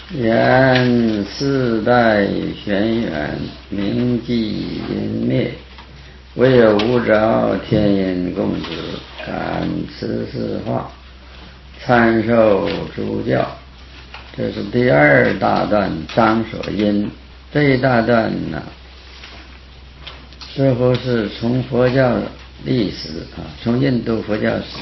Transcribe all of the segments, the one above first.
言四代玄远，明寂隐灭，唯有无着天人共知，感此四化，参受诸教。这是第二大段章所因。这一大段呢，似乎是从佛教历史从印度佛教史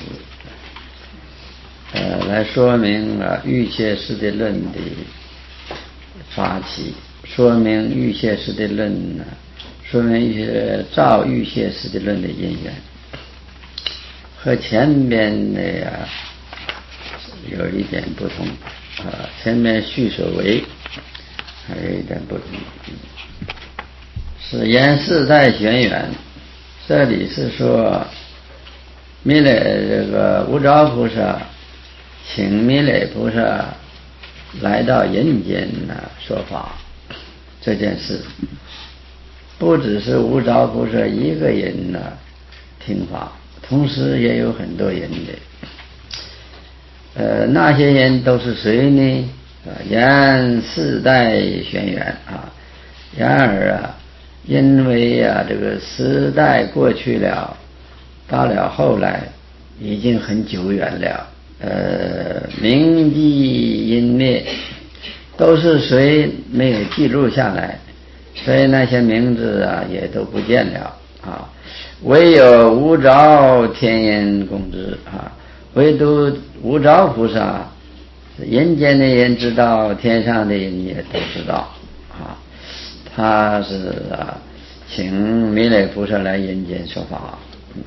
来说明欲切师地论的发起，说明欲切师地论说明照欲切师地论的因缘，和前边的有一点不同前面序所为还有一点不同，是言四代玄远。这里是说弥勒这个无着菩萨请弥勒菩萨来到人间说法这件事，不只是无着菩萨一个人听法，同时也有很多人的那些人都是谁呢？言四代玄远然而因为这个时代过去了，到了后来已经很久远了，明寂隐灭，都是谁没有记录下来，所以那些名字也都不见了唯有无着天人共知唯独无着菩萨，人间的人知道，天上的人也都知道他是请弥勒菩萨来人间说法，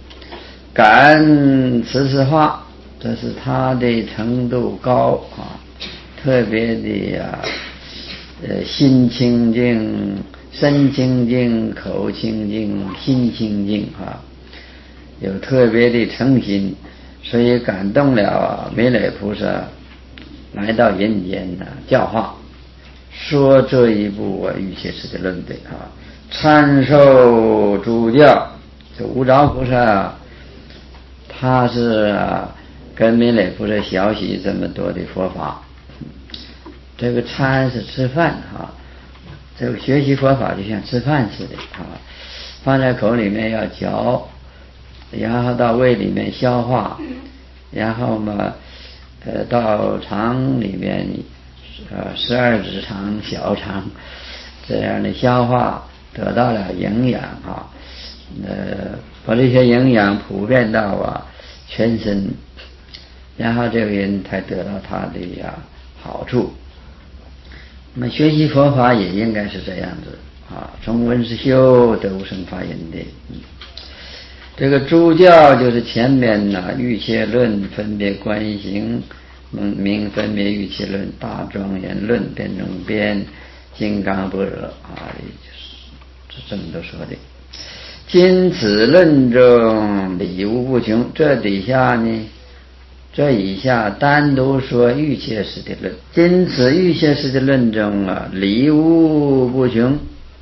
感此四化，这是他的程度高特别的心清净、身清净、口清净、心清净有特别的诚心，所以感动了弥勒菩萨来到人间教化，说这一部欲切师地论的参受诸教。这无着菩萨他是跟弥勒菩萨学习这么多的佛法，这个参是吃饭这个学习佛法就像吃饭似的放在口里面要嚼，然后到胃里面消化，然后嘛到肠里面12指肠、小肠这样的消化，得到了营养把这些营养普遍到全身，然后这个人才得到他的好处。那么学习佛法也应该是这样子从闻思修得无生法忍的这个诸教就是前面欲切论、分别观行、明分别欲切论、大庄严论、辩中辩、金刚般若就是这么多说的。今此论中理无不穷，这底下呢，这以下单独说欲切师地论。今此欲切师地论中理无不穷，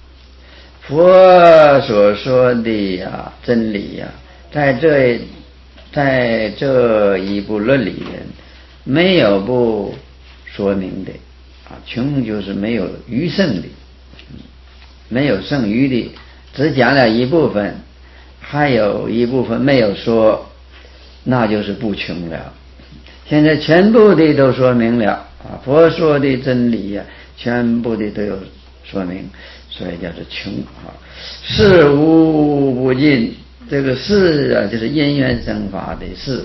佛所说的真理在这一部论里面没有不说明的穷就是没有余剩的，没有剩余的，只讲了一部分，还有一部分没有说，那就是不穷了。现在全部的都说明了佛说的真理全部的都有说明，所以叫做穷事无不尽。这个事就是因缘生法的事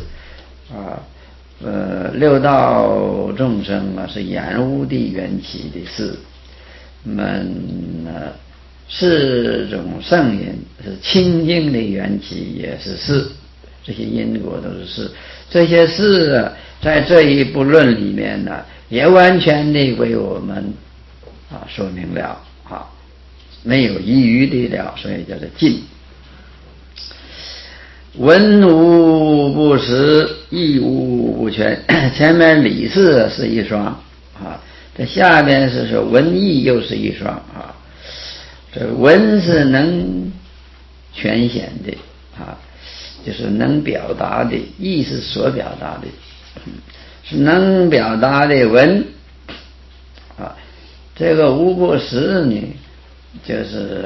六道众生是染污的缘起的事，四种圣人是清净的缘起也是事，这些因果都是事。这些事在这一部论里面也完全的为我们说明了没有遗余的了，所以叫做尽。文无不实，义无不全。前面理事是一双这下面是说文义又是一双这文是能全显的就是能表达的，义是所表达的是能表达的文这个无不实呢，就是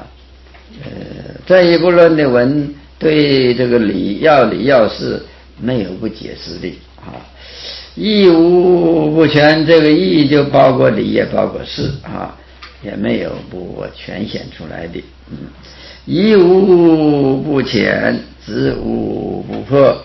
这一部论的文对这个理要事没有不解释的啊。义无不全，这个义就包括理也包括事啊，也没有不全显出来的。义无不浅，知无不破。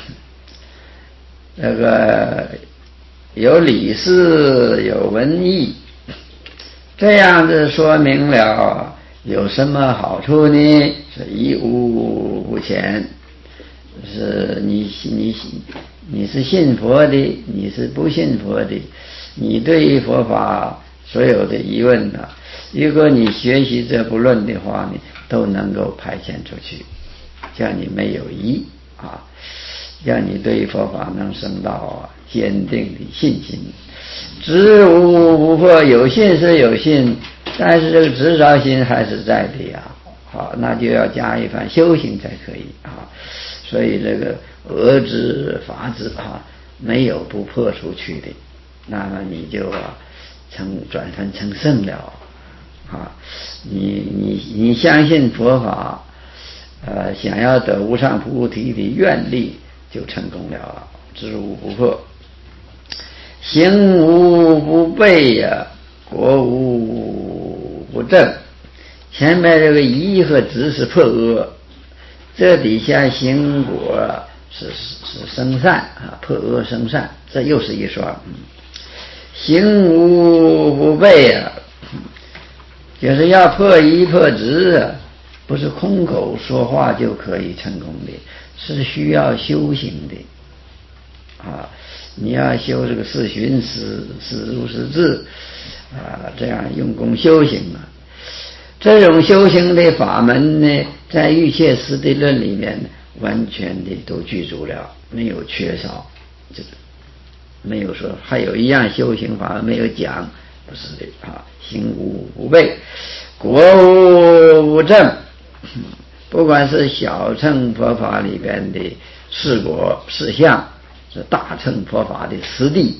这个有理事有文义，这样子说明了有什么好处呢？是义无不浅，是你是信佛的，你是不信佛的，你对佛法所有的疑问呢，如果你学习这部论的话呢，都能够排遣出去，叫你没有疑啊，让你对佛法能生到坚定的信心。知无不破，有信是有信，但是这个执着心还是在的呀。好，那就要加一番修行才可以啊。所以这个恶知法知没有不破出去的，那么你就转分成圣了啊。你相信佛法，想要得无上菩提的愿力就成功了。知无不破，行无不悖呀，果无不正。前面这个疑和执是破恶，这底下行果是生善啊，破恶生善，这又是一双。行无不悖啊，就是要破疑破执啊，不是空口说话就可以成功的，是需要修行的啊。你要修这个四寻思如是智啊，这样用功修行啊。这种修行的法门呢，在瑜伽师地论里面完全的都具足了，没有缺少，这个没有说还有一样修行法没有讲，不是的啊。行无不悖，果无不正。不管是小乘佛法里边的事果事相，是大乘佛法的实地，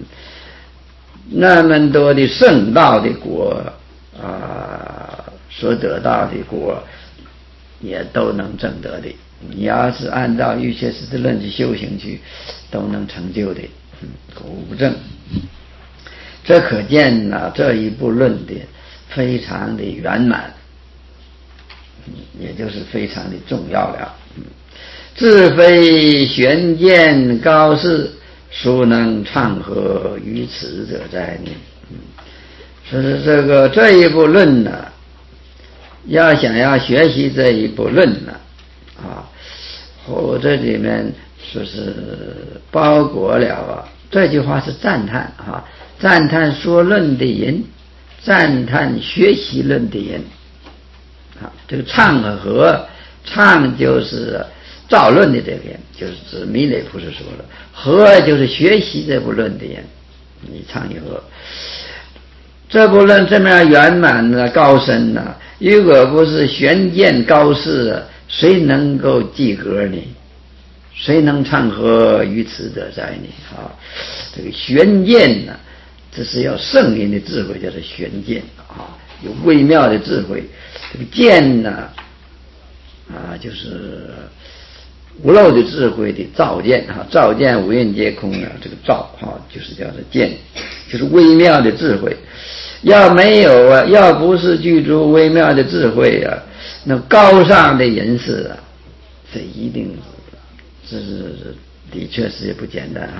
那么多的圣道的果所得到的果也都能证得的。你要是按照瑜伽师地论去修行去，都能成就的。果无不正，这可见这一部论的非常的圆满，也就是非常的重要了。自非玄见高士，孰能畅合于此者哉呢？是这一部论呢，想要学习这一部论呢我这里面说是包裹了这句话是赞叹赞叹说论的人，赞叹学习论的人这个畅和，畅就是造论的这边，就是指弥勒菩萨说了，和就是学习这部论的人，你畅与和。这部论这么圆满高深如果不是玄见高士谁能够及格呢？谁能畅合于此者哉呢？这个玄见这是要圣人的智慧，叫做玄见有微妙的智慧。这个见就是无漏的智慧的照见照见五蕴皆空这个照就是叫做见，就是微妙的智慧。要没有要不是具足微妙的智慧那高尚的人士这一定是的确是也不简单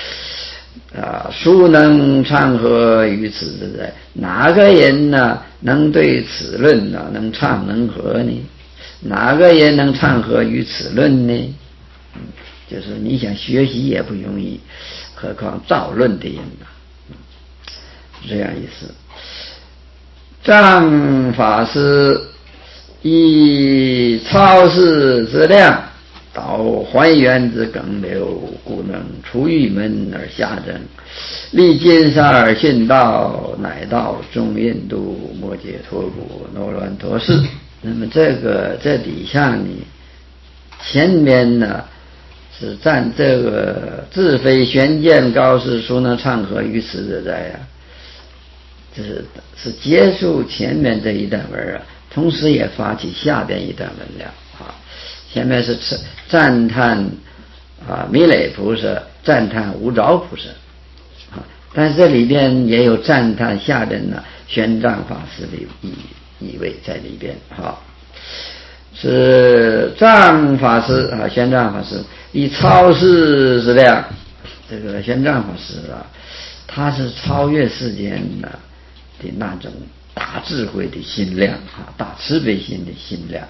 孰能畅合于此之哉？哪个人能对此论能畅能合呢？哪个人能畅合于此论呢？就是你想学习也不容易，何况造论的人这样意思。藏法师以超世之量导还原之梗流，故能出郁闷而下证，历金沙而殉道，乃到中印度摩羯陀国罗乱陀寺。那么这底下呢，前面是赞这个自非玄见高士，孰能畅合于此者哉是结束前面这一段文同时也发起下边一段文了前面是赞叹弥勒菩萨，赞叹无着菩萨但是这里边也有赞叹下边玄奘法师的意味在里边是藏法师玄奘法师以超世之量，这个玄奘法师他是超越世间的那种大智慧的心量大慈悲心的心量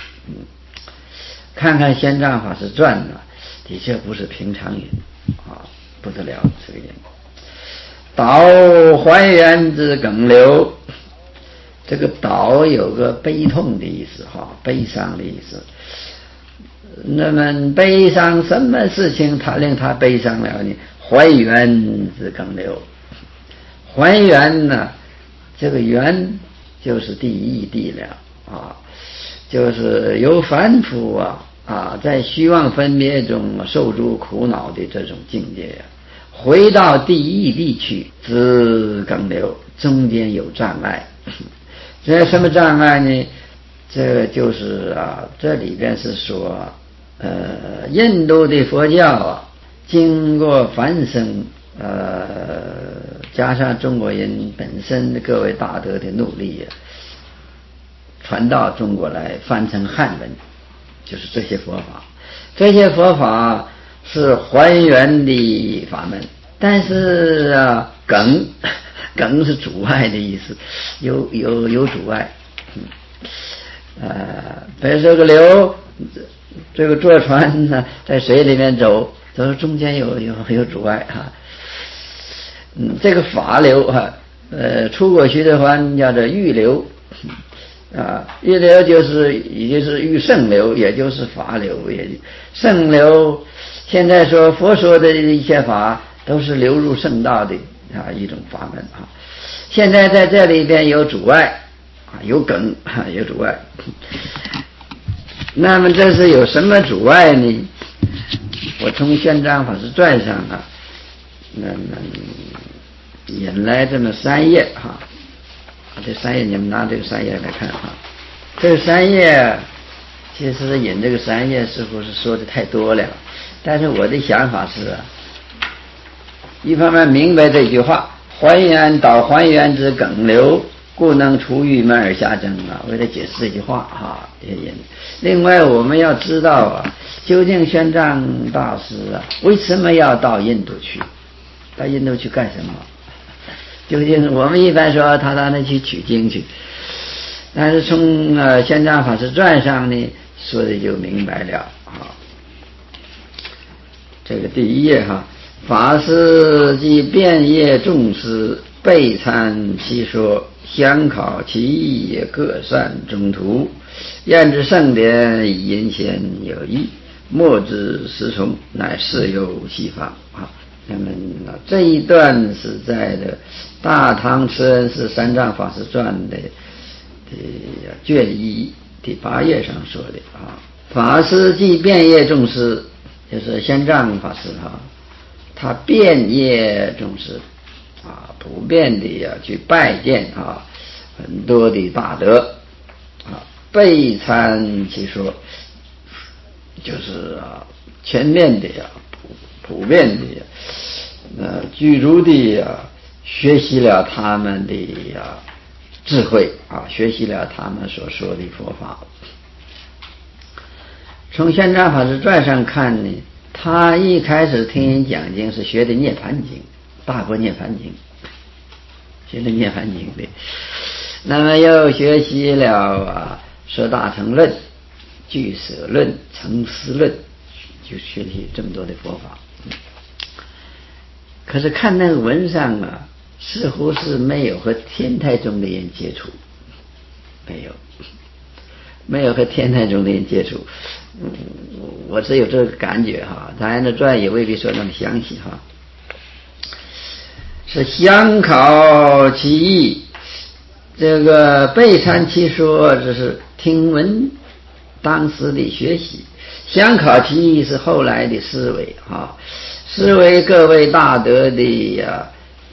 看看玄奘法师传的确不是平常人不得了这个人。导还原之梗流，这个导有个悲痛的意思悲伤的意思。那么悲伤什么事情他令他悲伤了呢？还原之梗流，还原呢这个原就是第一谛了就是由凡夫在虚妄分别中受诸苦恼的这种境界回到第一谛去，之梗流中间有障碍。这什么障碍呢？这个就是这里边是说印度的佛教经过梵僧加上中国人本身的各位大德的努力传到中国来，翻成汉文，就是这些佛法。这些佛法是还原的法门，但是梗是阻碍的意思，有阻碍。比如说个流，这个坐船呢在水里面走中间有阻碍这个法流出过去的话叫做欲流欲流也就是欲圣流，也就是法流。圣流现在说佛说的一些法都是流入圣道的一种法门现在在这里边有阻碍有梗有阻碍。那么这是有什么阻碍呢？我从玄奘法师传上那么引来这么3页这3页你们拿这个3页来看这个3页其实引这个3页似乎是说的太多了，但是我的想法是一方面明白这句话，还原导还原之梗流，故能除郁闷而下争为了解释这句话另外我们要知道究竟玄奘大师为什么要到印度去？到印度去干什么？究竟我们一般说他到那去取经去，但是从玄奘法师传上呢说的就明白了这个第一页法师即遍业众师，备参其说，详考其意，各善中途，验之圣典，以因贤有益，莫之时从，乃是有西方那么这一段是在的大唐慈恩寺三藏法师传的卷1第8页上说的法师即遍业众师，就是玄奘法师他遍业众师普遍的去拜见很多的大德备参其说，就是全面的普遍的具足的学习了他们的智慧学习了他们所说的佛法。从玄奘法师传上看呢，他一开始听人讲经是学的涅槃经，大国涅槃经，学的涅槃经的，那么又学习了说大乘论、俱舍论、成思论，就学习这么多的佛法。可是看那个文上似乎是没有和天台宗的人接触，没有和天台宗的人接触。我是有这个感觉当然的传也未必说那么详细是详考其意，这个备参其说，这是听闻当时的学习，详考其意是后来的思维思维各位大德的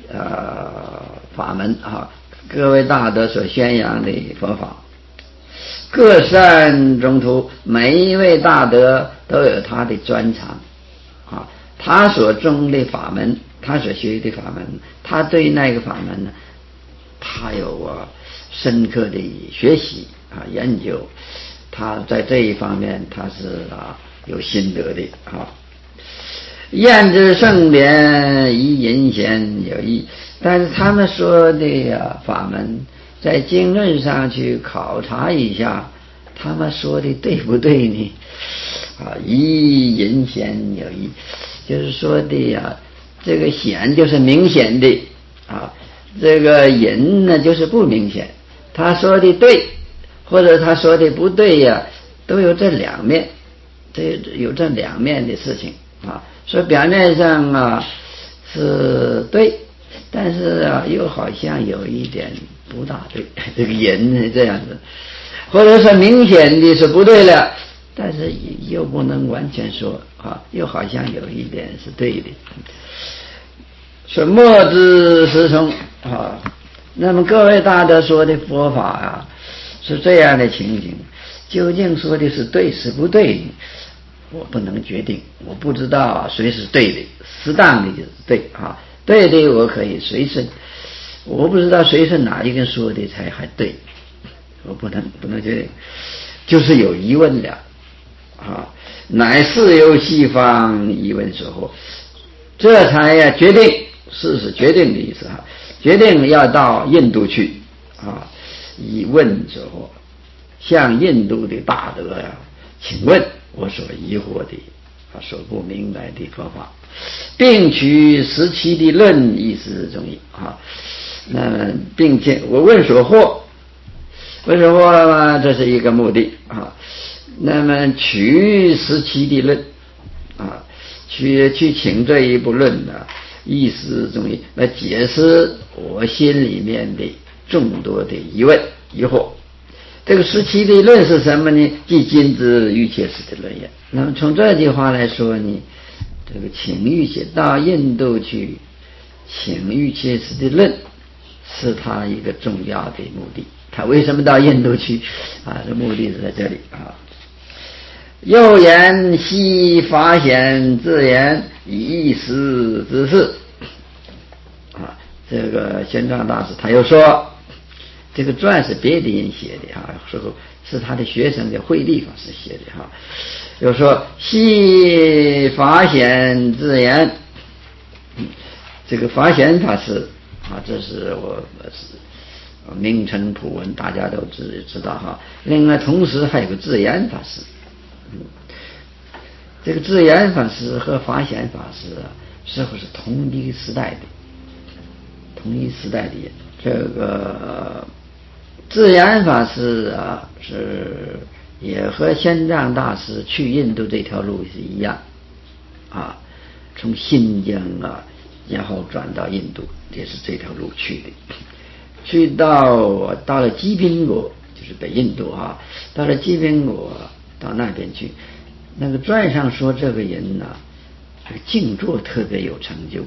法门啊，各位大德所宣扬的佛法，各善中途，每一位大德都有他的专长啊，他所种的法门，他所学的法门，他对那个法门呢，他有深刻的学习啊研究，他在这一方面他是有心得的啊。验之圣典以隐显有异，但是他们说的法门，在经论上去考察一下，他们说的对不对呢？以隐显有异，就是说的这个显就是明显的这个隐呢就是不明显。他说的对，或者他说的不对都有这两面，有这两面的事情说表面上是对，但是又好像有一点不大对，这个人这样子，或者说明显的是不对了，但是又不能完全说又好像有一点是对的。说莫知师从那么各位大德说的佛法是这样的情景，究竟说的是对是不对，我不能决定，我不知道谁是对的，适当的就是对对的我可以随顺，我不知道谁是哪一个说的才还对，我不能决定，就是有疑问了乃是由西方疑问所惑，这才决定，是决定的意思决定要到印度去以问所惑，向印度的大德请问我所疑惑的所不明白的佛法，并取17的论意思中意那么并且我问所惑，问所惑嘛，这是一个目的那么取17的论去请这一部论意思中意来解释我心里面的众多的疑问疑惑。这个17的论是什么呢？即今之欲切师的论也。那么从这句话来说呢，这个请欲切到印度去请欲切师的论是他一个重要的目的。他为什么到印度去这目的是在这里又言悉法显自言以意识之事这个玄奘大师他又说，这个传是别的人写的说是他的学生的慧立法师写的又说悉法显自言，这个法显法师这是我名称普闻，大家都知道另外同时还有个智言法师这个智言法师和法显法师似乎是同一时代的人。这个智言法师是也和玄奘大师去印度这条路是一样从新疆然后转到印度，也是这条路去的，去到了基宾国，就是北印度到了基宾国，到那边去。那个传上说这个人静坐特别有成就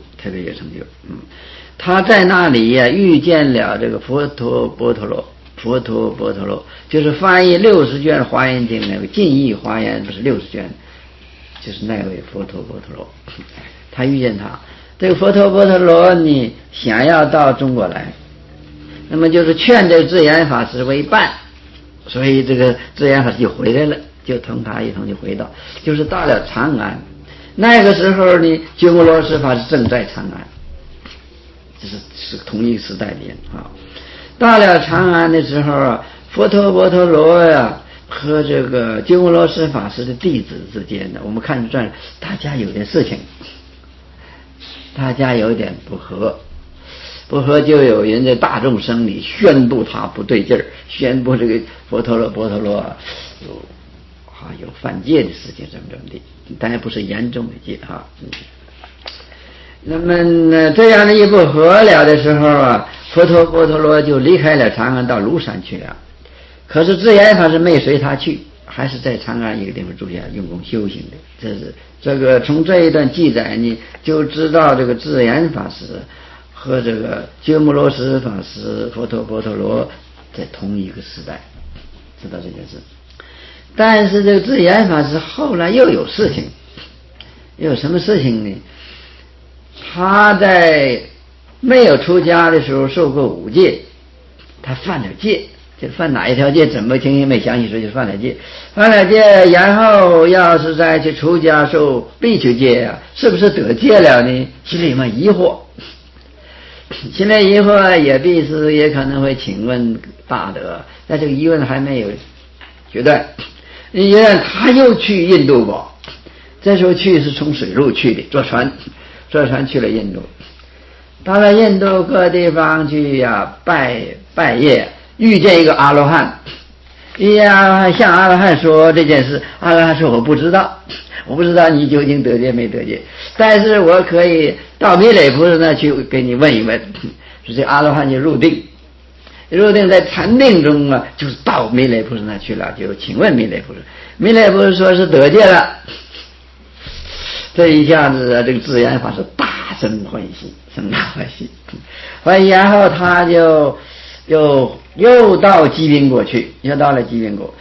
他在那里遇见了这个佛陀波陀罗，就是翻译60卷华严经那个近义华严，不是60卷，就是那位佛陀波陀罗。他遇见他，这个佛陀波陀罗呢想要到中国来，那么就是劝这个智言法师为伴，所以这个智言法师就回来了，就同他一同就回到，就是到了长安。那个时候呢，鸠摩罗什法师正在长安，这是同一时代的人到了长安的时候佛陀波陀罗和这个鸠摩罗什法师的弟子之间我们看传，大家有点事情，大家有点不和，就有人在大众声里宣布他不对劲儿，宣布这个波陀罗有犯戒的事情，怎么的，当然不是严重的戒那么这样的一不和了的时候佛陀波陀罗就离开了长安，到庐山去了。可是智言法师没随他去，还是在长安一个地方住下用功修行的。这个从这一段记载呢，就知道这个智言法师和这个鸠摩罗什法师、佛陀波陀罗在同一个时代，知道这件事。但是这个智圆法师后来又有事情，又有什么事情呢？他在没有出家的时候受过五戒，他犯了戒，就犯哪一条戒怎么情形没详细说，就犯了戒，然后要是再去出家受必须戒啊，是不是得戒了呢？心里面疑惑，心里疑惑也必是也可能会请问大德，但这个疑问还没有决断。因为他又去印度过，这时候去是从水路去的，坐船去了印度，到了印度各地方去呀拜谒，遇见一个阿罗汉，向阿罗汉说这件事，阿罗汉说我不知道你究竟得戒没得戒，但是我可以到弥勒菩萨那去给你问一问。所以阿罗汉就入定在禅定中啊，就是到弥勒菩萨那去了，就请问弥勒菩萨，弥勒菩萨说是得戒了。这一下子啊，这个智圆法师大生欢喜，然后他就又到鸡宾国去，又到了鸡宾国，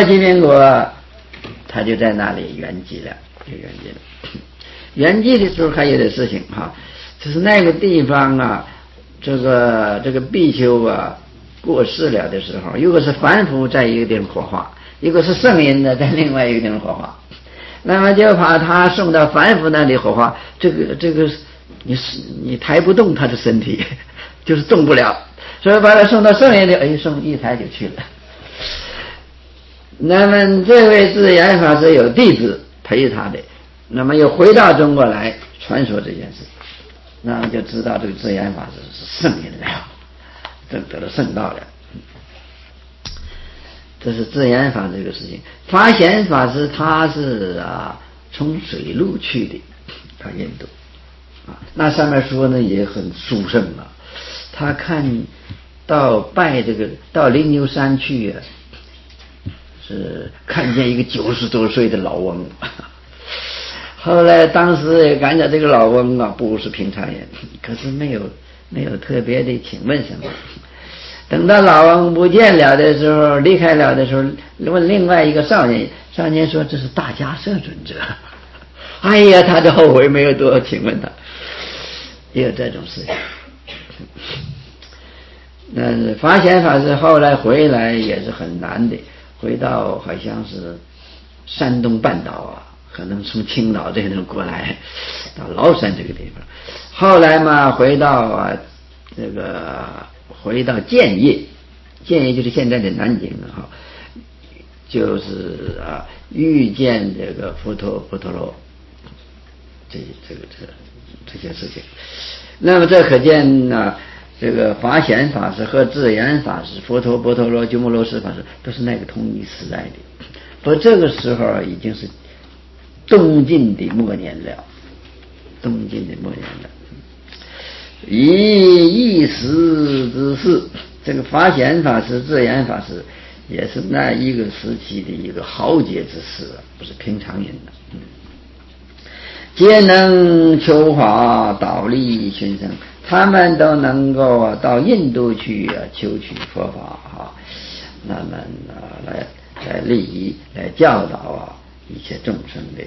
他就在那里圆寂了。圆寂的时候还有点事情哈，就是那个地方啊，这个比丘啊过世了的时候，如果是凡夫在一个地方火化，如果是圣人呢在另外一个地方火化，那么就把他送到凡夫那里火化，这个你抬不动他的身体，就是动不了，所以把他送到圣人里，送一抬就去了。那么这位智圆法师有弟子陪他的，那么又回到中国来传说这件事，那么就知道这个智圆法师是圣人了，证得了圣道了。这是智圆法师这个事情。法显法师他是从水路去的，到印度那上面说呢也很殊胜他看到到灵牛山去是看见一个90多岁的老翁，后来当时也感觉这个老翁不是平常人，可是没有特别的请问什么。等到老翁不见了的时候，离开了的时候，问另外一个少年说这是大迦摄尊者。他就后悔没有多请问他，也有这种事情。那法显法师后来回来也是很难的，回到好像是山东半岛可能从青岛这边过来到崂山这个地方，后来嘛回到建业就是现在的南京就是遇见这个佛陀波陀罗这些事情。那么这可见这个法显法师和智圆法师、佛陀波陀罗、鸠摩罗什法师都是那个同一时代的，不过这个时候已经是东晋的末年了。以一时之事，这个法显法师、智圆法师也是那一个时期的一个豪杰之士不是平常人皆能求法导利群生，他们都能够到印度去求取佛法那么来利益来教导一切众生的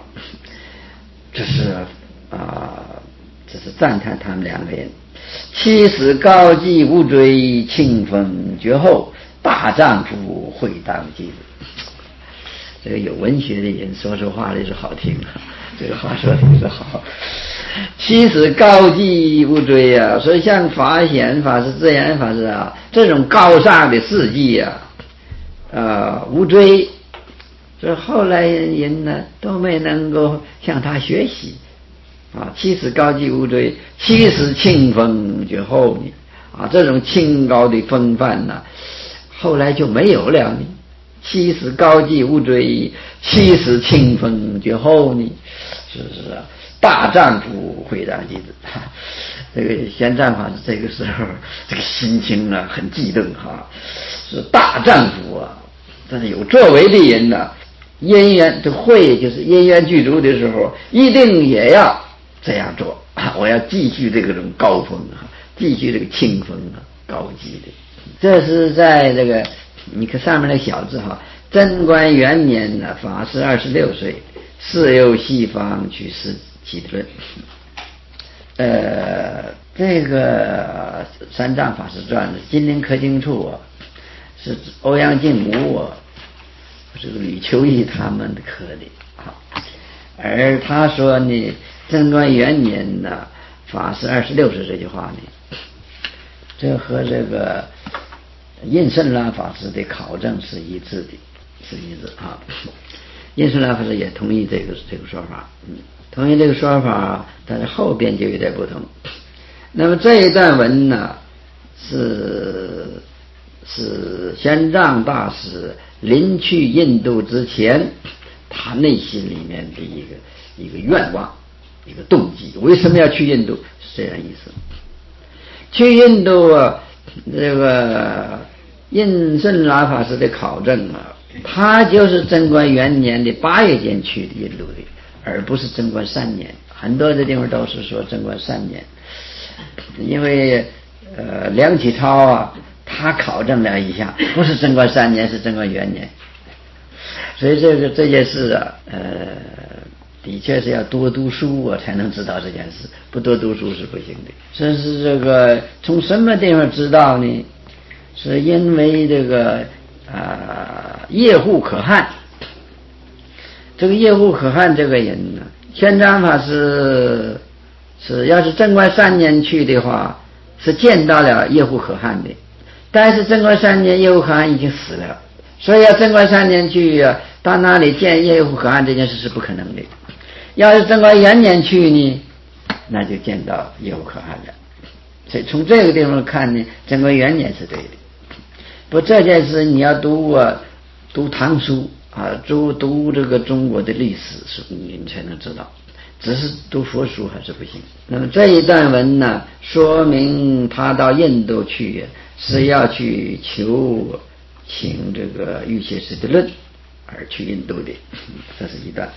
这是赞叹他们两个人。七十高髻无追，清风绝后，大丈夫会当机子。这个有文学的人说话的是好听这个话说的是好。七十高髻无追所以像法显法师、智圆法师这种高尚的事迹无追，所以后来人呢都没能够向他学习七十高髻无追，七十清风绝后这种清高的风范后来就没有了呢。七十高髻无追，七十清风绝后呢，是大丈夫会当机子。这个玄奘法师这个时候这个心情很激动是大丈夫但是有作为的人因缘这会就是因缘具足的时候，一定也要这样做，我要继续这种高峰继续这个清风高级的。这是在这个你看上面那小字贞观元年法师26岁，世游西方去世其论。这个三藏法师传的金陵刻经处是欧阳靖武这个吕秋义他们的刻的而他说呢，贞观元年呢，法师26岁这句话呢，这和这个印顺兰法师的考证是一致的，是一致印顺兰法师也同意这个说法，同意这个说法，但是后边就有点不同。那么这一段文呢，是玄奘大师临去印度之前，他内心里面的一个愿望，一个动机。为什么要去印度？是这样意思。去印度这个印顺兰法师的考证他就是贞观元年的8月间去的印度的，而不是贞观3年。很多的地方都是说贞观3年，因为梁启超他考证了一下，不是贞观3年，是贞观元年。所以这件事的确是要多读书才能知道这件事，不多读书是不行的。这是这个从什么地方知道呢？是因为这个叶护可汗。这个叶护可汗这个人呢，玄奘法师要是贞观3年去的话，是见到了叶护可汗的，但是贞观3年叶护可汗已经死了，所以要贞观3年去到那里见叶护可汗这件事是不可能的。要是贞观元年去呢，那就见到叶护可汗了。所以从这个地方看呢，贞观元年是对的。不，这件事你要读唐书读这个中国的历史你才能知道，只是读佛书还是不行。那么这一段文呢，说明他到印度去是要去请这个玉械师的论而去印度的，这是一段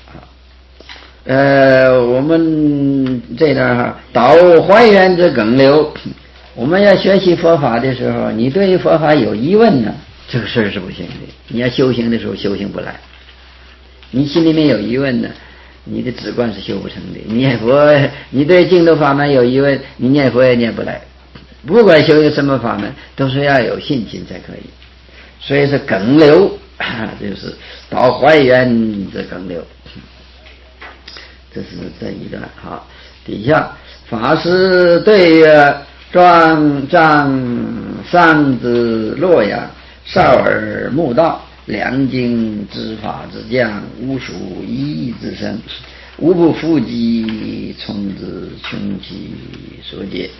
我们这段导还原之梗流，我们要学习佛法的时候，你对佛法有疑问呢，这个事儿是不行的。你要修行的时候修行不来，你心里面有疑问呢，你的止观是修不成的。你念佛，你对净土法门有疑问，你念佛也念不来。不管修什么法门，都是要有信心才可以。所以是梗流，就是导还原之梗流。这是这一段底下法师对曰：庄藏上之洛阳，少儿慕道，良经之法之将，无属一义之身，无不伏击从之穷其所解。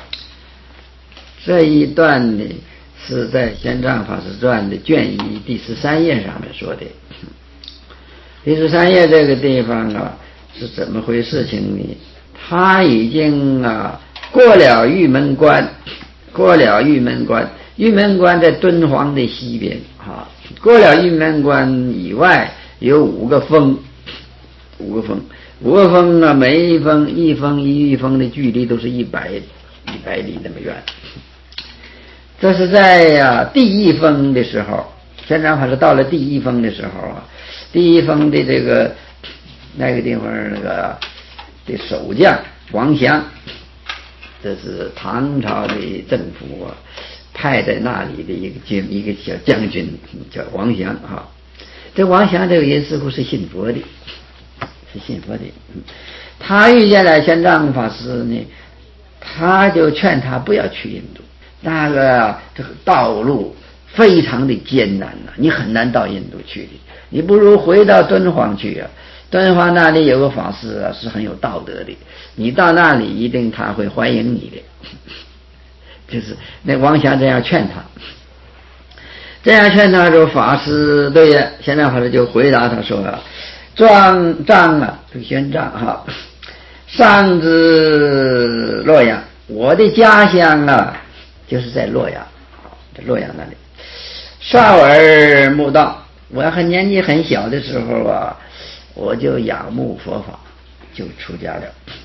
这一段呢，是在玄奘法师传的卷1第13页上面说的。第13页这个地方是怎么回事情呢？他已经过了玉门关，玉门关在敦煌的西边过了玉门关以外有5个峰，每一峰一玉峰的距离都是100里那么远。这是在第一峰的时候，玄奘法师到了第一峰的时候第一峰的这个那个地方的守将王祥，这是唐朝的政府派在那里的一个小将军叫王祥这王祥这个人似乎是信佛的，他遇见了玄奘法师呢，他就劝他不要去印度，这个道路非常的艰难你很难到印度去的，你不如回到敦煌去敦煌那里有个法师是很有道德的，你到那里一定他会欢迎你的。就是那王祥这样劝他，说法师对呀，玄奘法师就回答他说庄藏这个玄奘上至洛阳，我的家乡就是在洛阳，在洛阳那里。少儿慕道，我年纪很小的时候我就仰慕佛法，就出家了。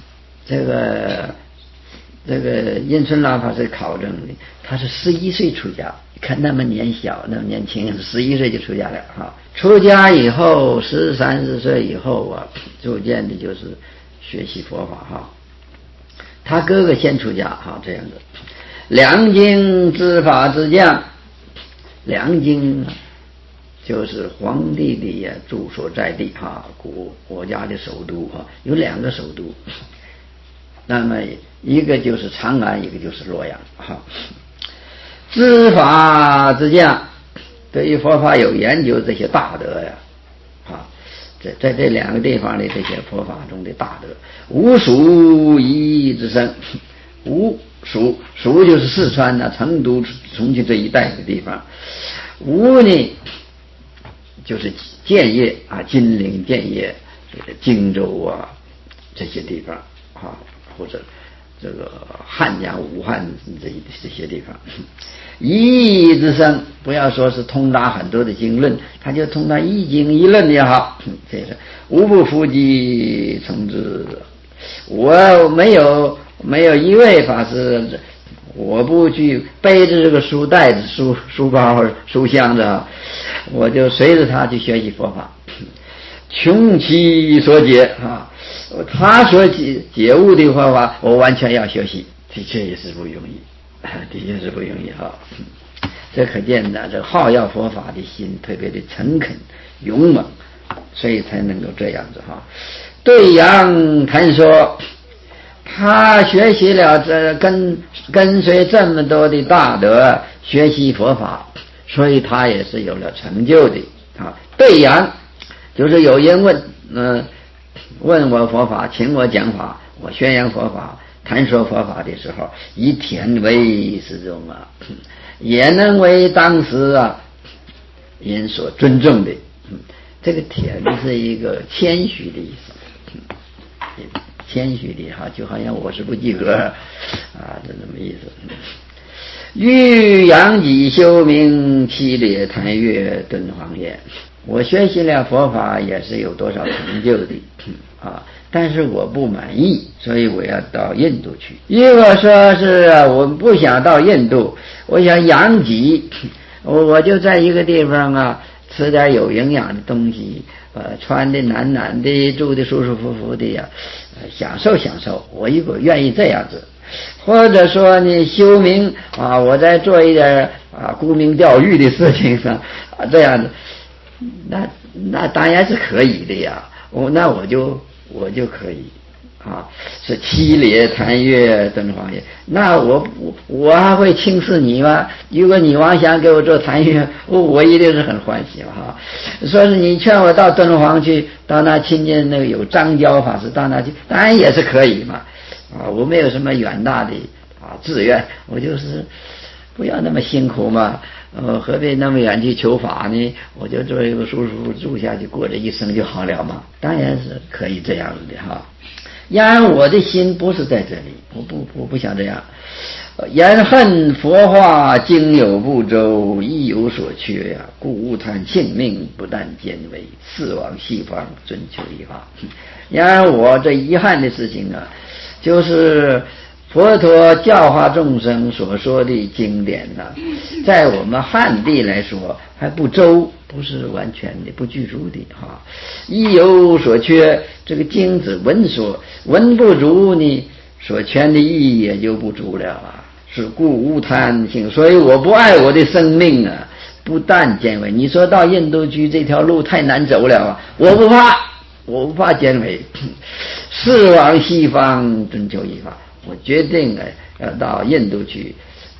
这个印顺拉法师考证的，他是11岁出家，看那么年小，那么年轻，11岁就出家了哈。出家以后，30岁以后啊，逐渐的就是学习佛法哈。他哥哥先出家哈，这样子。梁京知法之将，梁京就是皇帝的住所在地哈，国家的首都哈，有2个首都。那么一个就是长安，一个就是洛阳哈。知法之将，对于佛法有研究，这些大德呀啊，在这2个地方的这些佛法中的大德，无蜀夷之僧，无蜀就是四川呐、成都、重庆这一带的地方，吴呢就是建业啊，金陵、建业、荆州啊这些地方啊，或者这个汉江、武汉这些地方。一之僧，不要说是通达很多的经论，他就通达一经一论也好，这是无不伏击从之。我没有一位法师，我不去背着这个书袋子、书包、书箱子，我就随着他去学习佛法，穷其所解啊，他所解悟的佛法，我完全要学习，的确也是不容易，的确是不容易哈。这可见的，这好要佛法的心特别的诚恳、勇猛，所以才能够这样子哈。对杨谈说，他学习了跟随这么多的大德学习佛法，所以他也是有了成就的啊。对杨就是有人问我佛法，请我讲法，我宣扬佛法，谈说佛法的时候，以恬为始终啊，也能为当时啊人所尊重的。这个恬是一个谦虚的意思。谦虚的哈，就好像我是不及格啊，这么意思。欲扬己修明，其列谈阅敦煌也。我学习了佛法也是有多少成就的啊，但是我不满意，所以我要到印度去。如果说是我不想到印度，我想养己，我就在一个地方啊，吃点有营养的东西，穿的暖的，住的舒舒服服的呀，享受。我如果愿意这样子，或者说你修明啊，我在做一点沽名钓誉的事情啊，这样子，那当然是可以的呀。那我就可以啊，是七列谈阅敦煌也。那我还会轻视你吗？如果你妄想给我做谈阅，我一定是很欢喜哈。说是你劝我到敦煌去，到那亲近那个有张交法师，到那去，当然也是可以嘛。啊，我没有什么远大的志愿，我就是不要那么辛苦嘛。何必那么远去求法呢？我就做一个舒舒服住下去，过这一生就好了嘛。当然是可以这样的哈。然而我的心不是在这里，我不想这样。言恨佛化经有不周，亦有所缺呀，故无贪性命，不但坚为四往西方，尊求一法。然而我这遗憾的事情啊，就是佛陀教化众生所说的经典呢，在我们汉地来说还不周，不是完全的，不具足的哈。亦有所缺，这个经子文不足呢，所全的意义也就不足了啊。是故无贪性，所以我不爱我的生命啊，不但坚为。你说到印度去这条路太难走了啊，我不怕坚为。四往西方，尊求一法。我决定要到印度去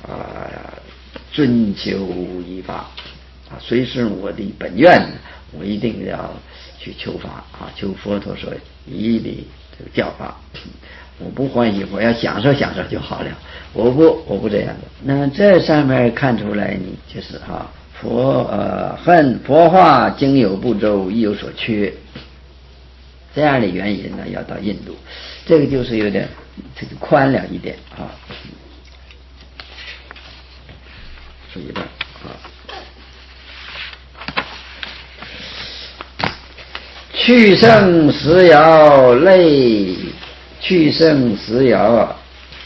尊求一法随顺我的本愿，我一定要去求法求佛陀所依的这个教法。我不欢喜，我要享受就好了。我不这样的。那这上面看出来呢，就是恨佛化经有不周，亦有所缺。这样的原因呢，要到印度，这个就是有点这个宽了一点说一半去圣时遥类去圣时遥啊，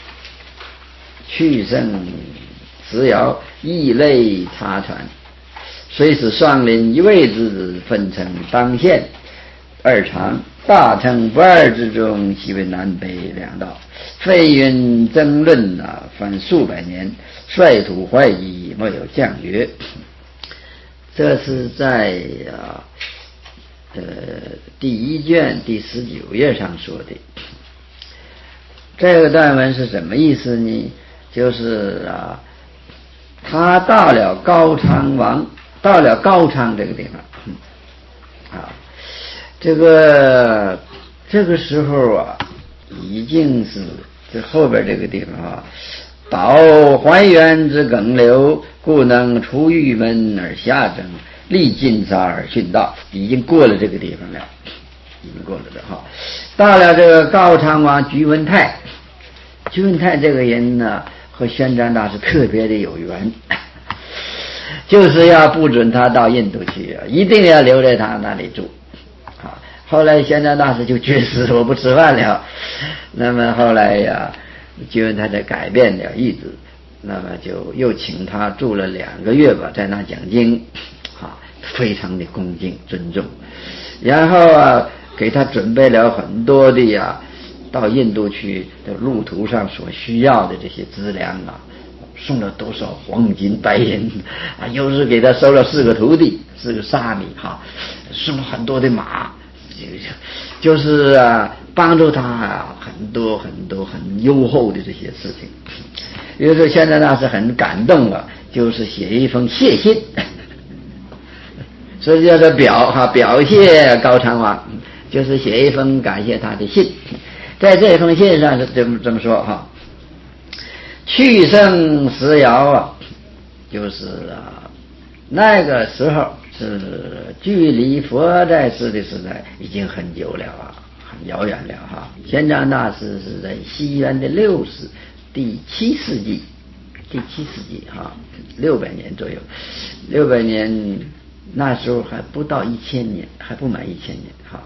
去圣时遥，异类差传，虽是双林一位之子，分成当县二常，大乘不二之中，其为南北两道。废云争论啊，分数百年，率土怀疑，莫有降绝。这是在第一卷第19页上说的。这个段文是什么意思呢？就是他到了高昌这个地方这个时候已经是这后边这个地方保怀元之梗流，故能出郁闷而下争，立尽杀而殉道，已经过了这个地方了，已经过了的到了这个高昌王居文泰这个人呢，和宣传大师特别的有缘，就是要不准他到印度去，一定要留在他那里住。后来宣传大师就绝食，我不吃饭了。那么后来居文泰才改变了意志，那么就又请他住了2个月吧，在那讲经，非常的恭敬尊重，然后给他准备了很多的到印度去的路途上所需要的这些资粮送了多少黄金白银又是给他收了4个徒弟，4个沙弥送了很多的马，就是帮助他很多很优厚的这些事情。有时候宣传大师很感动了，就是写一封谢信，所以叫做表谢高昌王，就是写一封感谢他的信。在这封信上是这么说去圣时遥就是那个时候是距离佛在世的时代已经很久了很遥远了玄奘大师是在西元的第7世纪600年左右，600年那时候还不到1000年，还不满1000年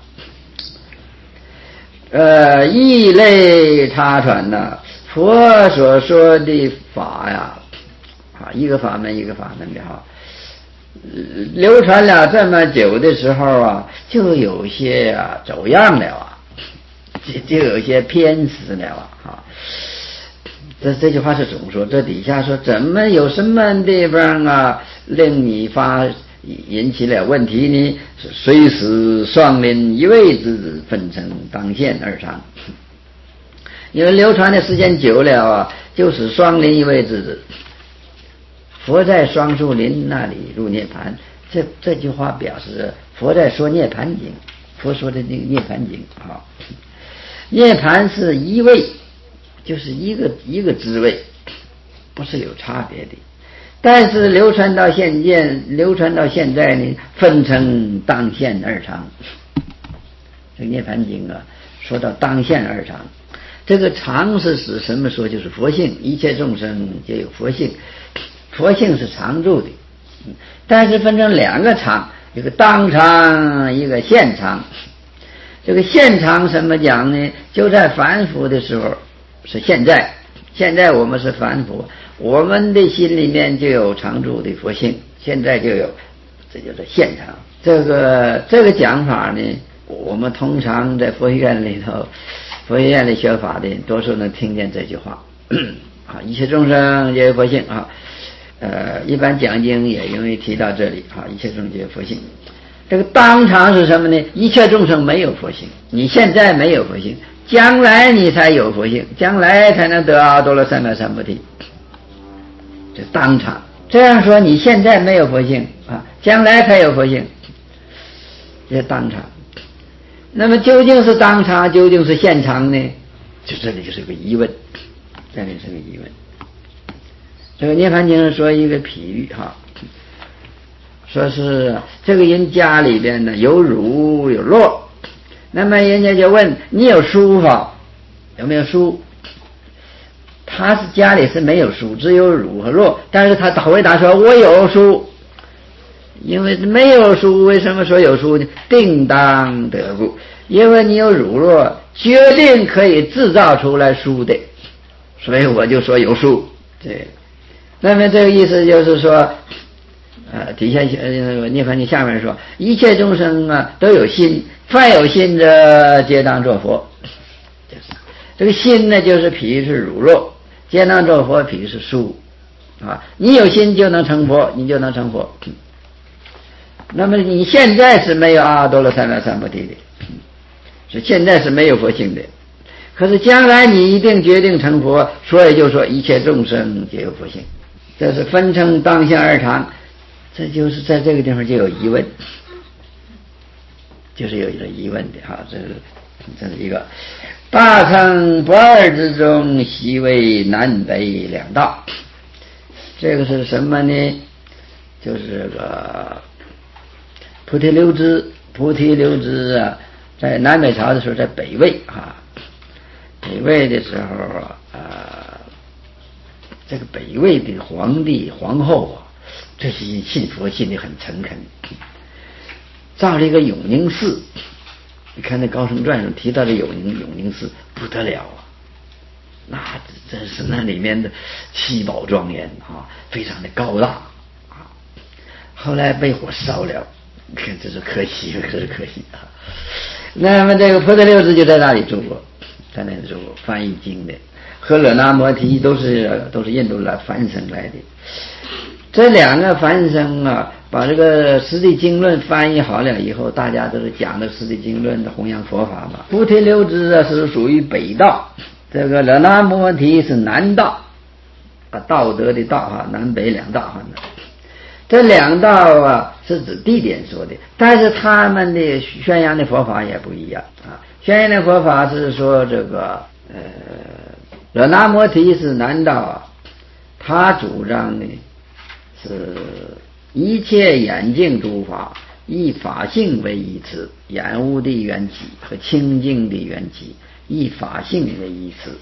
异类差传佛所说的法一个法门一个法门的流传了这么久的时候就有些走样了就有些偏失了这句话是总说，这底下说怎么有什么地方令你引起了问题呢？虽使双林一位之子，分成当县二常。因为流传的时间久了就是双林一位之子，佛在双树林那里入涅盘。这句话表示佛在说涅盘经，佛说的这个涅盘经涅盘是一位，就是一个职位，不是有差别的。但是流传到现在呢，分成当县二常。这个涅盘经说到当县二常，这个常是指什么说？就是佛性，一切众生皆有佛性，佛性是常住的。但是分成2个常，一个当常，一个现常。这个现常什么讲呢？就在凡夫的时候是现在我们是凡夫，我们的心里面就有常住的佛性，现在就有，这叫做现常。这个讲法呢，我们通常在佛学院里头，佛学院里学法的多数能听见这句话一切众生皆有佛性一般讲经也因为提到这里一切众生皆有佛性。这个当常是什么呢？一切众生没有佛性，你现在没有佛性，将来你才有佛性，将来才能得阿多罗三藐三菩提。这当场这样说，你现在没有佛性将来才有佛性，这当场。那么究竟是当场，究竟是现场呢？这里就是个疑问，这里是个疑问。这个涅盘经说一个譬喻说是这个人家里边呢有乳有酪，那么人家就问你有书否？有没有书？他是家里是没有书，只有乳和酪，但是他回答说我有书。因为没有书，为什么说有书呢？定当得故， 因为你有乳酪，决定可以制造出来树的，所以我就说有树。对，那么这个意思就是说，底下那个涅槃经下面说，一切众生啊都有心，凡有心者，皆当作佛。就是这个心呢，就是皮是乳酪，皆当作佛，皮是树啊。你有心就能成佛，你就能成佛。那么你现在是没有阿多罗三藐三菩提的，是现在是没有佛性的。可是将来你一定决定成佛，所以就说一切众生皆有佛性。这是分成当下二常，这就是在这个地方就有疑问，就是有一个疑问的哈。这是一个大乘不二之中，悉为南北两道。这个是什么呢？就是这个菩提流支啊，在南北朝的时候，在北魏啊，北魏的时候这个北魏的皇帝皇后啊，这些信佛信得很诚恳，造了一个永宁寺。你看那《高僧传》上提到的永宁寺不得了啊，那真是那里面的七宝庄严啊，非常的高大啊。后来被火烧了，看这是可惜啊。那么这个菩提六支就在那里住过，在那里住过，翻译经的，和惹那摩提都是印度来梵僧来的。这两个梵僧啊，把这个《十地经论》翻译好了以后，大家都是讲的《十地经论》的弘扬佛法嘛。菩提六支啊是属于北道，这个惹那摩提是南道啊，道德的道啊，南北两道啊。这两道啊是指地点说的，但是他们的宣扬的佛法也不一样啊。宣扬的佛法是说这个惹那摩提是南道啊，他主张呢是一切眼净诸法以法性为依持，眼悟的缘起和清净的缘起以法性为依持。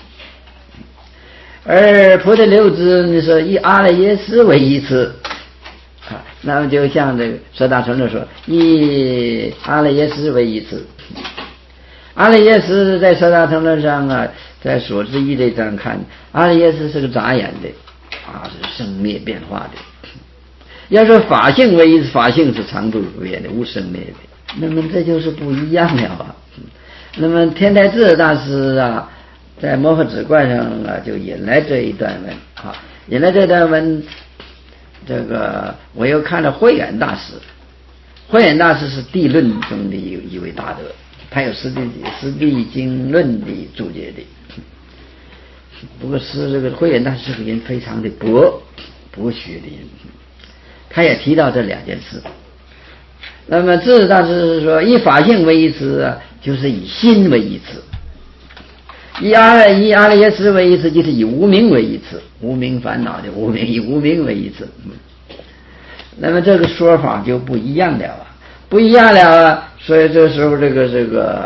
而菩提六支呢是以阿赖耶识为依持啊，那么就像这个舍大乘的说，以阿赖耶识为依持。阿赖耶识在舍大乘论上啊，在所知义这上看，阿赖耶识是个杂眼的啊，是生灭变化的。要说法性为依，法性是常住不变的，无生灭的。那么这就是不一样了啊。那么天台智大师啊，在摩诃止观上啊，就引来这一段文啊，引来这段文。这个我又看了慧远大师，慧远大师是地论中的一位大德，他有十地经论的注解的。不过是这个慧远大师这个人非常的博学的人，他也提到这两件事。那么智大师是说，以法性为依持啊，就是以心为依持；以阿赖耶识为依持，就是以无明为依持，无明烦恼的无明，以无明为依持。那么这个说法就不一样了啊，不一样了啊。所以这时候这个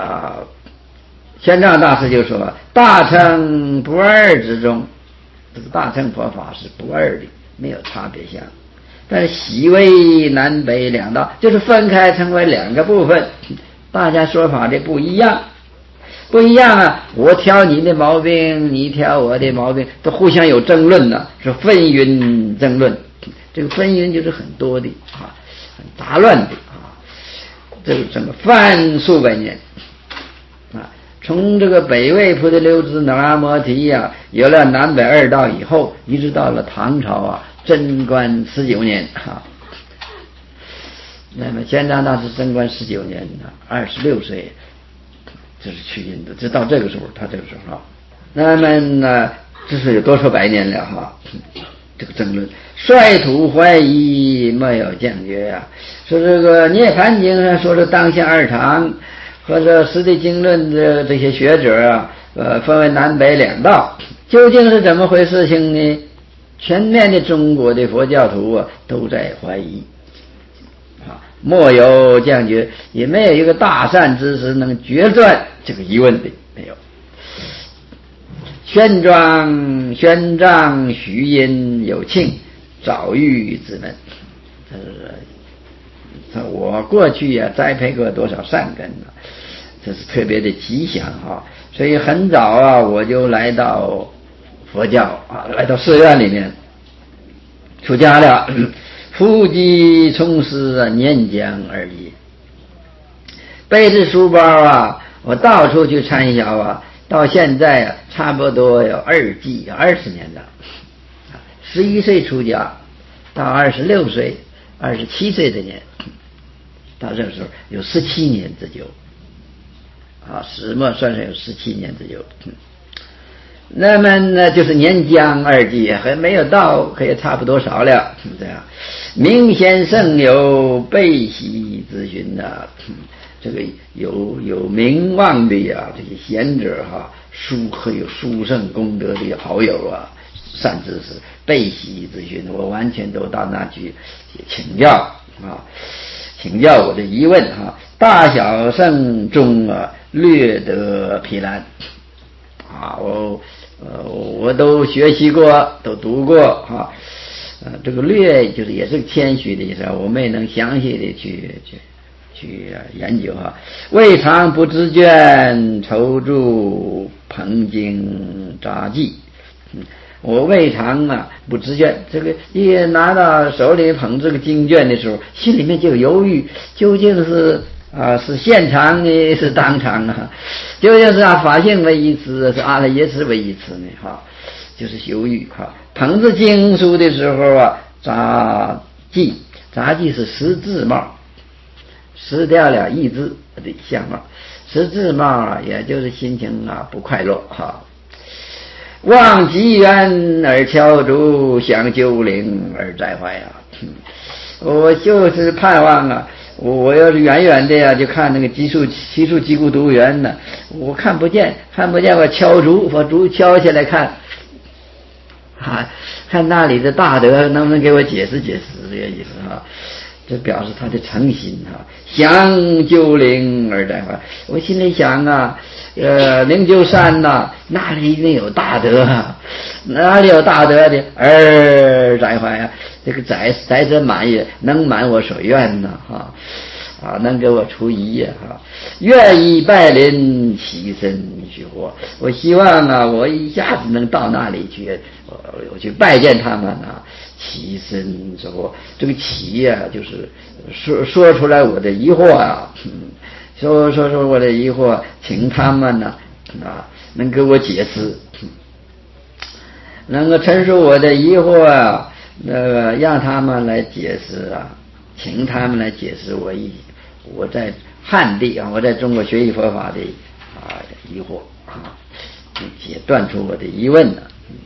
玄奘大师就说，大乘不二之中，这个大乘佛法是不二的，没有差别相。但是悉为南北两道，就是分开成为两个部分，大家说法的不一样啊！我挑你的毛病，你挑我的毛病，都互相有争论呢，是纷纭争论。这个纷纭就是很多的啊，很杂乱的啊。这个整个泛数百年啊，从这个北魏菩提六支惹那摩提呀，有了南北二道以后，一直到了唐朝啊，贞观19年啊。那么玄奘大师贞观19年26岁，就是去印度，直到这个时候，他这个时候，那么呢，这是有多少百年了哈？这个争论，率土怀疑，没有降绝啊。说这个涅槃经上说的当下二常，和这十地经论的这些学者啊，分为南北两道，究竟是怎么回事情呢？全面的中国的佛教徒啊，都在怀疑啊，莫有降绝，也没有一个大善之士能决断这个疑问的，没有。宣彰许因有庆，早育之门。我过去啊栽培过多少善根啊， 这是特别的吉祥啊。所以很早啊，我就来到佛教啊，来到寺院里面出家了。夫妻从师年将而已，背着书包啊，我到处去参小啊，到现在啊，差不多有20年了。11岁出家，到26岁、27岁的年，到这个时候有17年之久啊，始末算是有17年之久。那么呢，就是年将而已，还没有到，可也差不多少了。这样，明显圣有备习咨询呐，这个有名望的呀，这些贤者哈，很有殊胜功德的好友啊，善知识备习咨询，我完全都到那去请教啊，请教我的疑问哈，大小圣中啊，略得毗蓝啊，我都学习过，都读过啊。这个略就是也是谦虚的意思，我没能详细的去研究哈。未尝不知卷筹著彭经札记，我未尝啊不知卷，这个一拿到手里捧这个经卷的时候，心里面就有犹豫，究竟是是现场呢，是当场啊？究竟是法性为依词，是阿赖耶识为依词呢？哈，就是犹豫哈。捧着经书的时候啊，杂记是识字貌，失掉了意字的相貌，识字貌啊，也就是心情啊不快乐哈。望极远而敲竹，想鸠铃而在怀啊。我就是盼望啊。我要是远远的呀，就看那个七处击鼓独圆呢，我看不见，我敲竹，把竹敲起来看，看那里的大德能不能给我解释解释这个意思啊？这表示他的诚心啊。想鸠铃而在怀，我心里想啊，灵鹫山呐，那里一定有大德啊，哪里有大德的而在怀啊？这个载者满也，能满我所愿呢能给我除疑呀愿意拜临起身去活，我希望啊，我一下子能到那里去，我去拜见他们啊，起身之活。这个起呀，就是说出来我的疑惑啊，说我的疑惑，请他们呢能给我解释，能够陈述我的疑惑啊，让他们来解释啊，请他们来解释我在汉地啊，我在中国学习佛法的疑惑解断出我的疑问呢。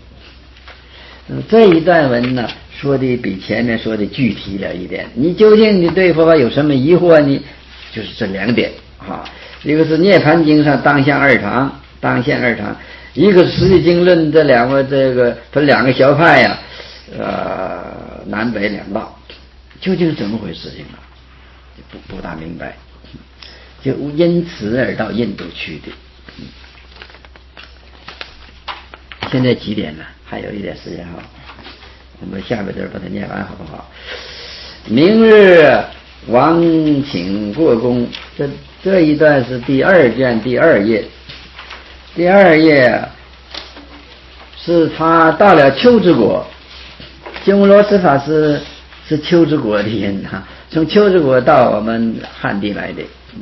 这一段文呢，说的比前面说的具体了一点。你究竟你对佛法有什么疑惑呢？就是这2点一个是涅盘经上当现二常，一个是实际经论，这两个分2个小派呀，南北两道，究竟是怎么回事情啊？不大明白，就因此而到印度去的。现在几点了？还有一点时间我们下边把它念完好不好？明日王请过宫，这一段是第2卷第2页。第2页是他到了丘之国，鸠摩罗什法师是丘之国的人从丘之国到我们汉地来的。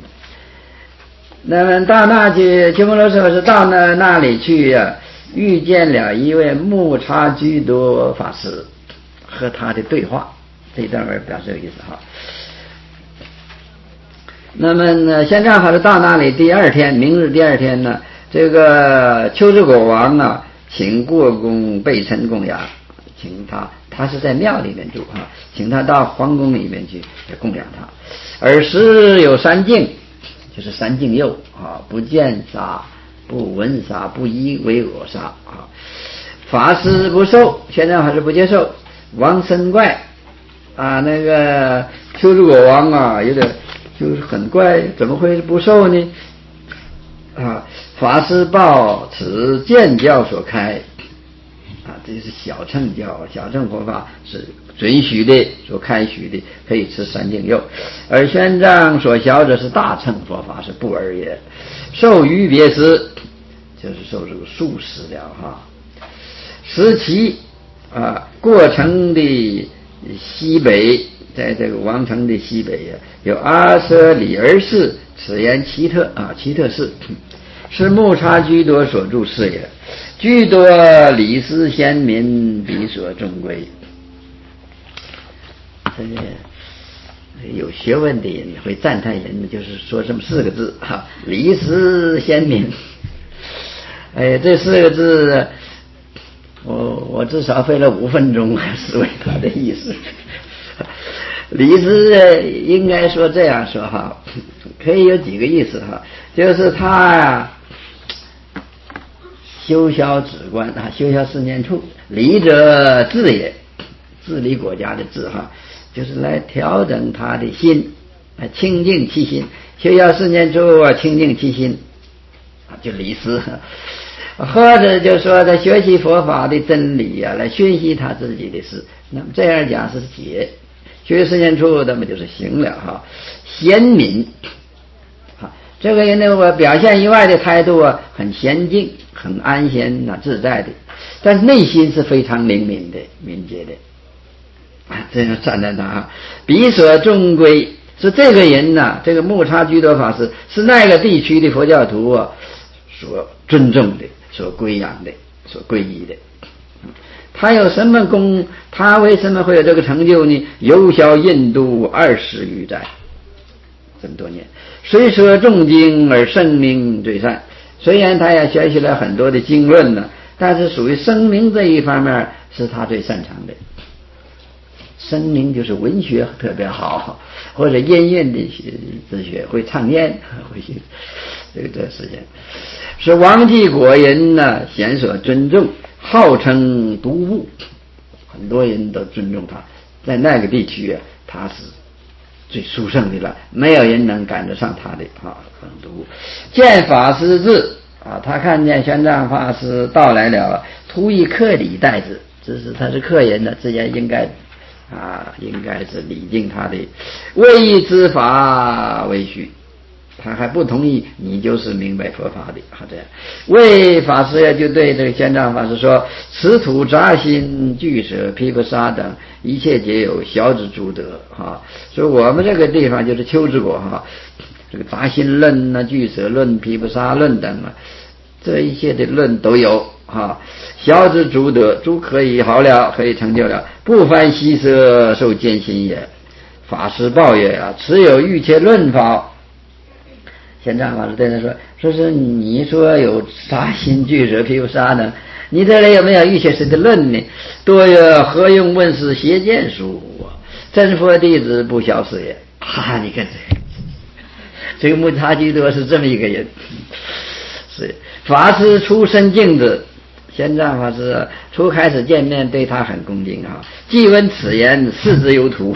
那么到那去，鸠摩罗什法师到那里去呀，遇见了一位木叉居多法师，和他的对话，这一段文表示有意思那么呢，玄奘法师到那里明日第2天呢，这个丘之国王啊，请过宫备陈供养，请他是在庙里面住请他到皇宫里面去供养他。尔时有3境，就是3境佑不见杀，不闻杀，不依为我杀法师不受，玄奘法师不接受。王甚怪那个丘之国王有点就是很怪，怎么会不受呢？法师报此见教所开这是小乘教，小乘佛法是准许的，所开许的，可以吃三净肉。而玄奘所学的是大乘佛法，是不二也。受于别食，就是受这个素食了哈。时期过程的西北，在这个王城的西北有阿舍里儿寺，此言奇特奇特寺，是木叉居多所住寺也。居多礼师先民，彼所终归。这个有学问的人会赞叹人，就是说这么四个字礼师先民。这四个字我至少费了5分钟思维它的意思。礼师应该说这样说可以有几个意思就是他修销止观修销4念处，礼者治也，治理国家的治就是来调整他的心，清净其心。修销4念处清净其心就礼师。或者就说他学习佛法的真理来熏习他自己的事，那么这样讲是解。学习4念处那么就是行了贤敏这个人呢，我表现以外的态度很娴静，很安闲自在的，但是内心是非常灵敏的、敏捷的这样站在他彼所终归，是这个人这个木叉居多法师是那个地区的佛教徒所尊重的、所归养的、所皈依的。他有什么功？他为什么会有这个成就呢？游销印度20余载，这么多年，虽说重经而声名最善。虽然他也学习了很多的经论但是属于声名这一方面是他最擅长的。声名就是文学特别好，或者音乐的自学，会唱念，会这事情是王继国人显所尊重，号称独悟，很多人都尊重他。在那个地区他是最殊胜的了，没有人能赶得上他的独悟。见法师至他看见玄奘法师到来了，突以客礼待之，这是他是客人自然应该是礼敬他的。为之法为虚，他还不同意你就是明白佛法的这样。为法师就对这个玄奘法师说：此土杂心俱舍毗婆沙等一切皆有小之诸德所以我们这个地方就是丘之国这个杂心论俱舍论、毗婆沙论等这一切的论都有小之诸德，诸可以好了，可以成就了，不凡习舍受艰辛也。法师报曰此有欲切论法。玄奘法师对他说是你说有杂心俱舍毗婆沙呢，你这里有没有欲切师的论呢？多曰何用问世邪见书，真佛弟子不晓是也。你看这个木叉居多是这么一个人。是法师出身敬子，玄奘法师初开始见面对他很恭敬既闻此言，视之犹徒。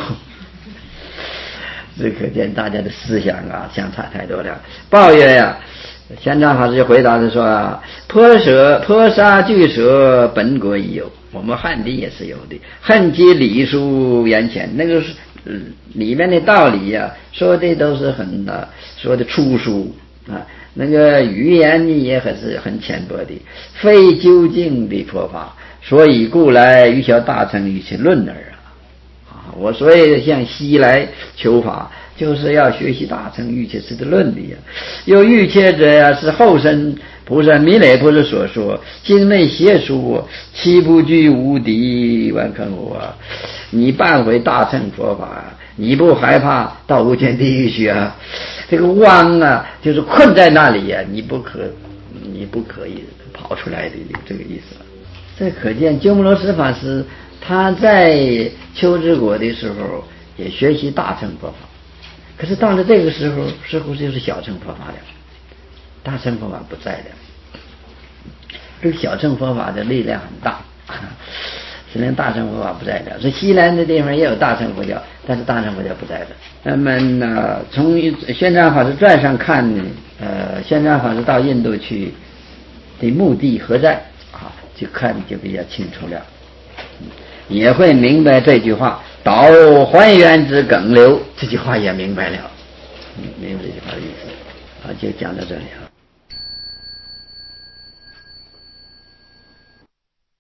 这可见大家的思想相差太多了。报曰玄奘法师就回答着说婆沙俱舍本国已有，我们汉地也是有的。恨其理书言浅，那个里面的道理说的都是说的粗疏那个语言也很浅薄的，非究竟的佛法，所以故来于小大乘于其论耳我所以向西来求法，就是要学习大乘瑜伽师的论理有瑜伽者是后生菩萨弥勒菩萨所说，今为邪书，其不惧无敌万坑我你办回大乘佛法，你不害怕到无间地狱去这个汪就是困在那里你不可以跑出来的这个意思。这可见鸠摩罗什法师他在丘之国的时候也学习大乘佛法，可是到了这个时候似乎就是小乘佛法了，大乘佛法不在了。这个小乘佛法的力量很大，虽然大乘佛法不在了，所以西南的地方也有大乘佛教，但是大乘佛教不在了。那么从玄奘法师传上看玄奘法师到印度去的目的何在就看就比较清楚了，也会明白这句话道还原之更流，这句话也明白了，明白这句话的意思啊，就讲到这里啊。